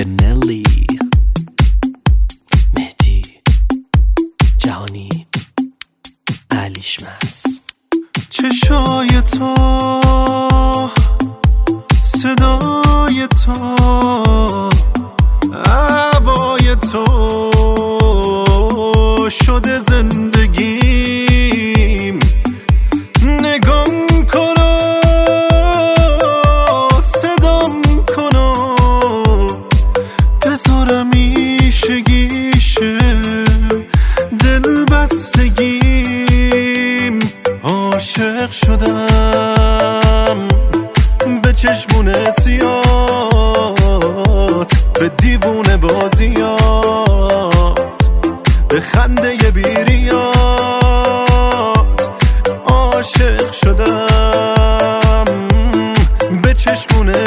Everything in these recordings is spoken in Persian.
بنلی مهدی جهانی علیشمس. چشای تو، صدای تو، هوای تو شده زندگیم. نگام کنو، صدام کنو، بذارم ایشگیشه دل بستگیم. عاشق شدم به چشمون سیات، به دیوونه بازیات، به خنده بیریات. عاشق شدم به چشمون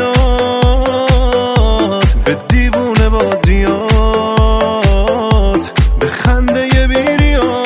سیات، به دیوونه بازیات، به خنده بیریات.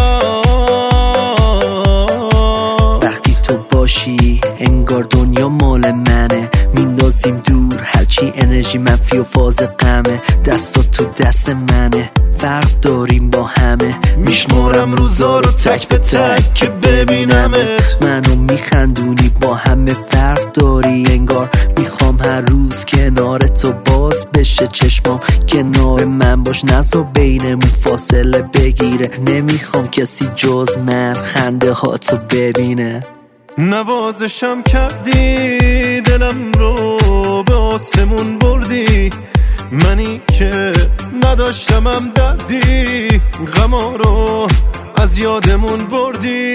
وقتی تو باشی انگار دنیا مال منه، میندازیم دور هرچی انرژی منفی و فاز غمه. دستات تو دست منه، فرق داریم با همه. میشمارم روزا رو تک به تک که ببینمت. منو میخندونی با همه فرق داری انگار. میخوام هر روز کنار تو باز بشه چشمام. کنار من باش نذار بینمون فاصله بگیره. نمیخوام کسی جز من خنده ها تو ببینه. نوازشم کردی دلم رو به آسمون بردی. منی که نداشتمم دردی، غما رو از یادمون بردی.